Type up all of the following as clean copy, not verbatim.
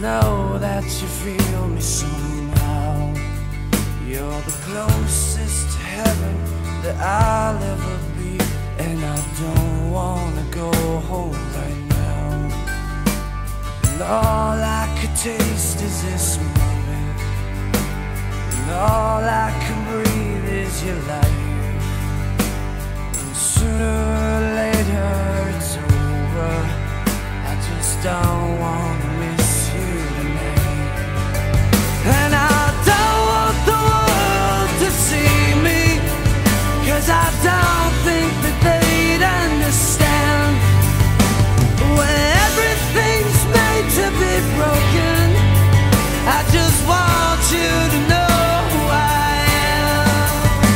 know that you feel me somehow. You're the closest to heaven that I'll ever be, and I don't wanna go home right now. And all I could taste is this moment, and all I can breathe is your life. And sooner or later it's over. I just don't wanna miss you tonight. And I don't want the world to see me, 'cause I don't think that they'd understand. When everything's made to be broken, I just want you to know who I am.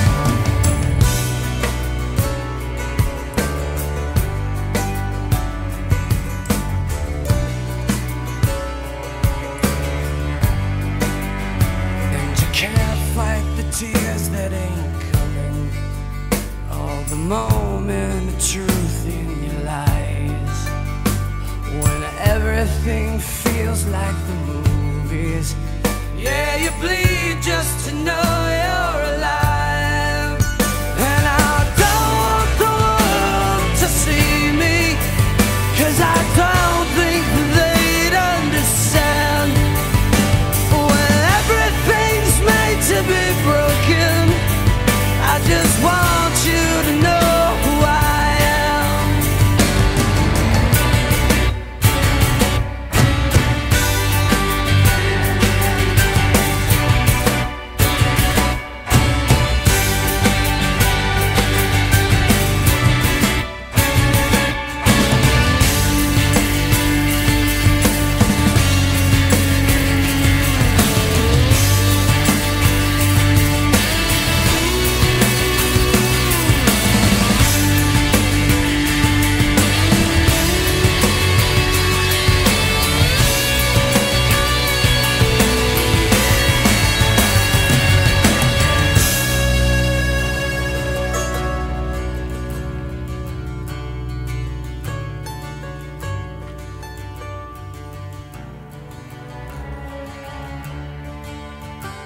And you can't fight the tears that ain't coming, all the moment of truth in your lies. When everything feels like the movies, yeah, you bleed just to know you're alive. And I don't want the world to see me, 'cause I don't think that they'd understand. When everything's made to be broken, I just want you to know who I am.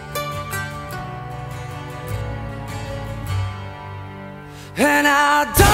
And I don't